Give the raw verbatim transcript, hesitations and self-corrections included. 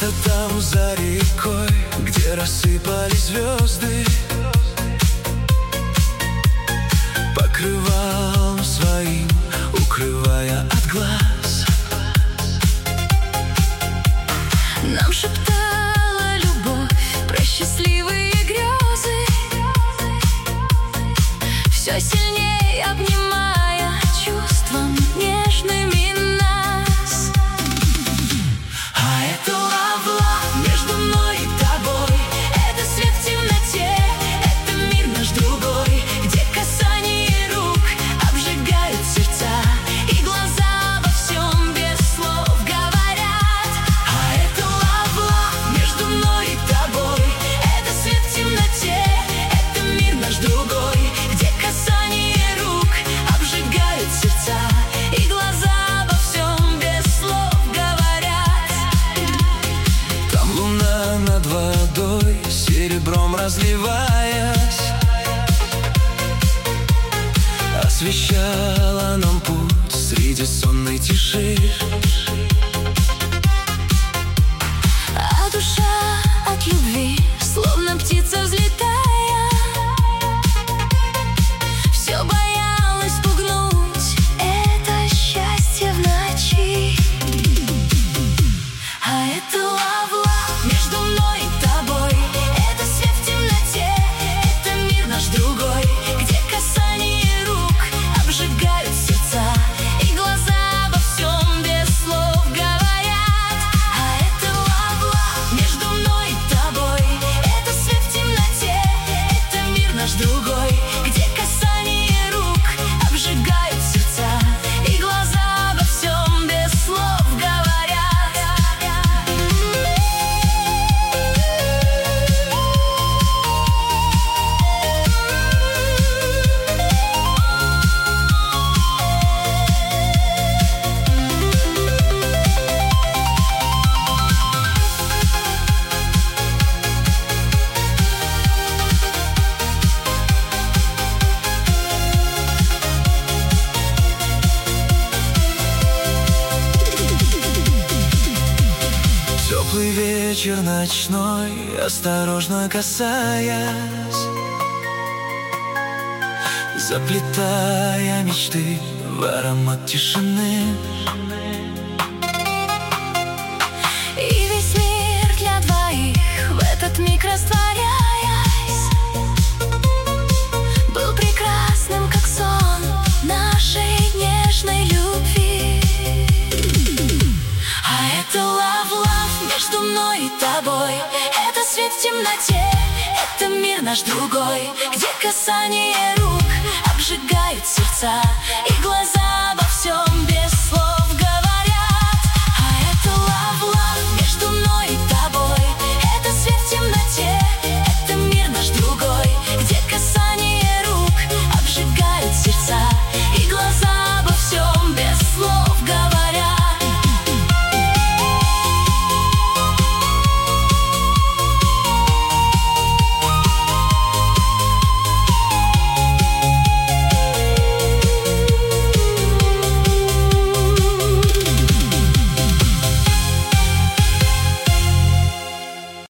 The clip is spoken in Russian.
Где-то там за рекой, где рассыпались звезды, покрывалом своим укрывая от глаз, нам шептала любовь про счастливые грезы, все сильнее обнимая чувством нежными нас. А это love-love между мной и тобой, это свет в темноте, это мир наш другой, где касание рук обжигают сердца, и глаза обо всем без слов говорят. А это love-love между мной и тобой, это свет в темноте, это мир наш другой, где касание рук обжигают сердца, и глаза обо всем без слов говорят. Там луна над водой, серебром разливаясь, освещала нам путь среди сонной тиши, А душа от любви, словно птица взлетая, все боялась спугнуть это счастье в ночи. А это love-love между мной и тобой, это свет в темноте, это мир наш другой, где касание рук обжигают сердца, и глаза обо всем без слов говорят. А это love-love между мной и тобой, это свет в темноте, это мир наш другой, где касание рук обжигают сердца, и глаза обо всем без слов говорят. Теплый вечер ночной, осторожно касаясь, заплетая мечты в аромат тишины. И весь мир для двоих в этот миг растворяясь был прекрасным, как сон нашей нежной любви. А это love-love между мной и тобой, это свет в темноте, это мир наш другой, где касание рук обжигают сердца, и глаза